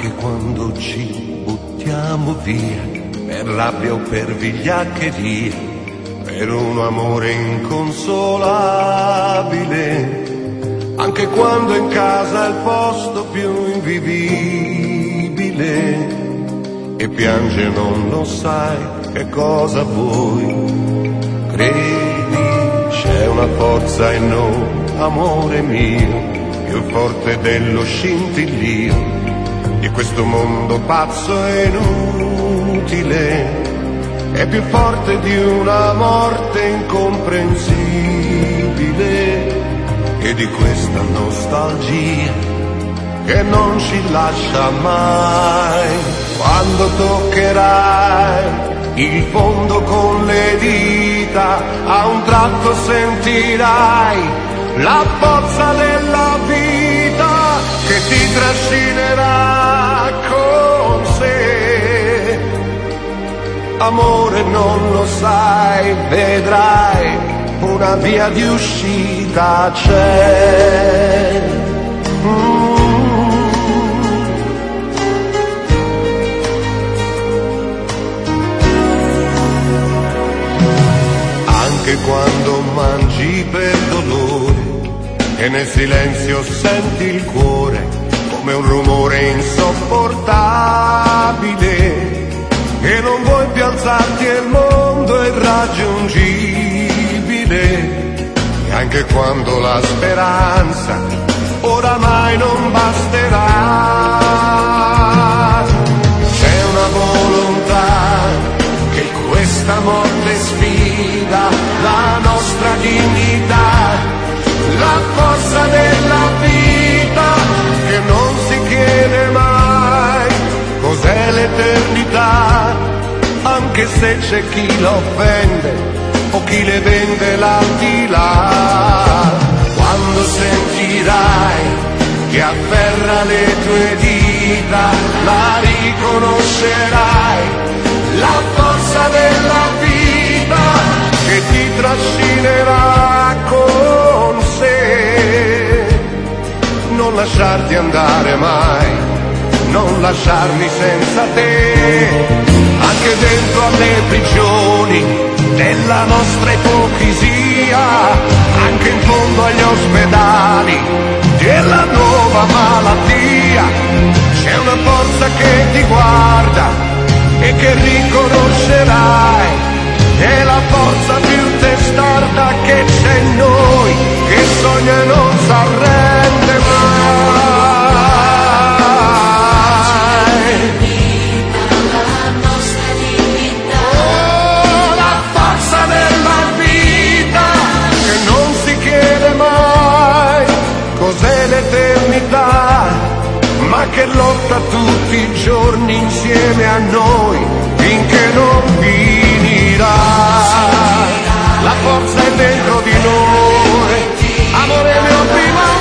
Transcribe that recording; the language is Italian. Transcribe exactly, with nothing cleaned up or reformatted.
anche quando ci buttiamo via, per rabbia o per vigliaccheria, per un amore inconsolabile, anche quando in casa è il posto più invivibile, e piange non lo sai che cosa vuoi. Credi, c'è una forza in noi, amore mio, più forte dello scintillio di questo mondo pazzo e inutile, è più forte di una morte incomprensibile e di questa nostalgia che non ci lascia mai. Quando toccherai il fondo con le dita, a un tratto sentirai la forza della vita che ti trascinerà con sé. Amore, non lo sai, vedrai, una via di uscita c'è. Mm. Anche quando mangi per dolore e nel silenzio senti il cuore come un rumore insopportabile, e non vuoi più alzarti e il mondo è irraggiungibile, e anche quando la speranza oramai non basterà, c'è una volontà che questa morte sfida, la nostra dignità, la forza della vita che non si chiede mai cos'è l'eternità, anche se c'è chi la offende o chi le vende l'aldilà. Quando sentirai che afferra le tue dita, la riconoscerai, la forza della vita che ti trascinerà con sé. Non lasciarti andare mai, non lasciarmi senza te, anche dentro alle prigioni della nostra ipocrisia, anche in fondo agli ospedali della nuova malattia, c'è una forza che ti guarda e che riconoscerai, è la forza più testarda che c'è in noi, che sogna e non s'arrende mai. La nostra dignità, oh, la forza della vita che non si chiede mai cos'è l'eternità, ma che lotta tutti i giorni insieme a noi finché non finirà. La forza è dentro di noi, amore mio prima.